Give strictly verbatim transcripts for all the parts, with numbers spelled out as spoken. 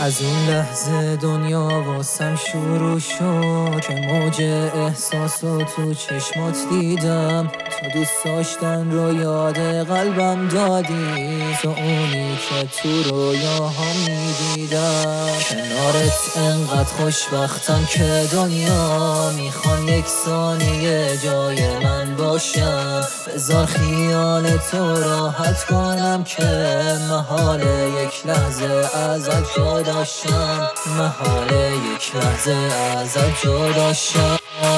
از اون لحظه دنیا واسم شروع شد که موج احساسو تو چشمات دیدم. تو دوست داشتن رو یاد قلبم دادی، تو اونی که تو رویاهام میدیدم. کنارت انقدر خوشبختم که دنیا میخوان یک ثانیه جای من باشن. بذار خیال تو راحت کنم که محال یک لحظه ازت جدا شم، محال یک لحظه ازت جدا شم.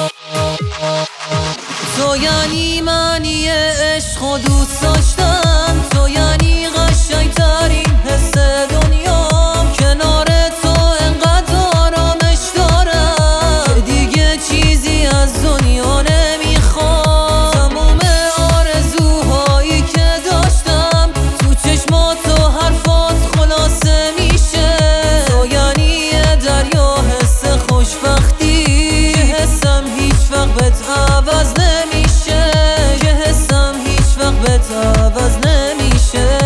تو یعنی معنی عشق و دوست داشتن، تو یعنی قشنگ ترین حس دنیام. کنار تو انقدر آرامش دارم که دیگه چیزی از دنیا نمیخوام. تموم آرزوهایی که داشتم تو چشمات و حرفات خلاصه میشه. تو یعنی یه دریا حس خوشبختی که حسم هیچ وقت بهت عوض نمیشه، که حسم هیچ وقت بهت عوض نمیشه.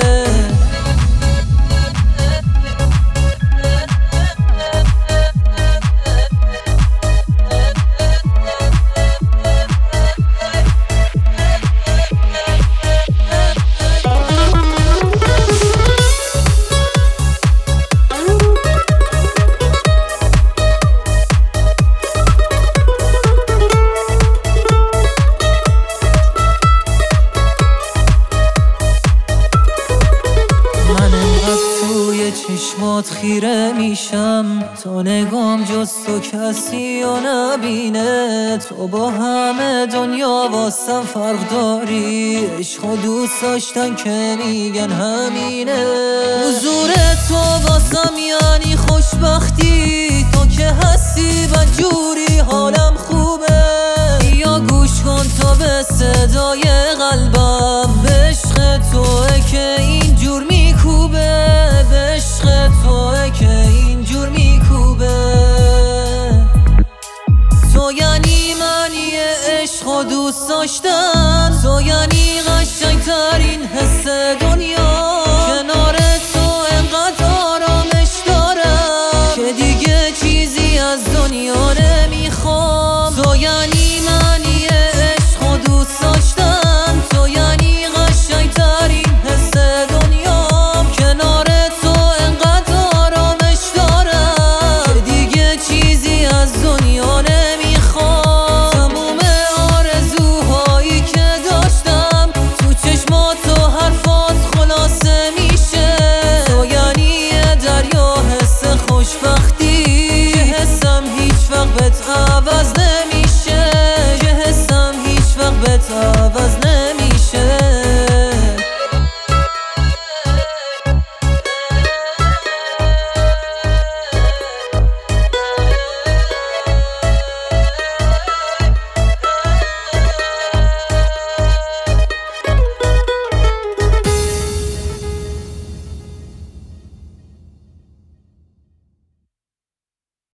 چشمات خیره میشم، تو نگام جز تو کسی و نبینه. تو با همه دنیا واسم فرق داری، عشق و دوست داشتن که میگن همینه. حضور تو واسم یعنی خوشبختی، تو که هستی بدجوری حالم خوبه. یا گوش کن تو به صدای قلبم، به عشق توه که اینجور میکوبه، به عشق توه که اینجور میکوبه. تو یعنی معنی عشق و دوست داشتن، تو یعنی قشنگ ترین حس دنیا. کنار تو انقدر آرامش دارم که دیگه چیزی از دنیا نمیخوام. تو یعنی معنی عشق و دوست داشتن، تو یعنی قشنگ ترین حس دنیا. کنار تو انقدر آرامش دارم که دیگه چیزی از دنیا نمیخوام. تموم آرزوهایی که داشتم تو چشمات و حرفات خلاصه میشه. تو یعنی یه دریا حس خوشبختی که حسم هیچ وقت بهت عوض نمیشه، که حسم هیچ وقت بهت عوض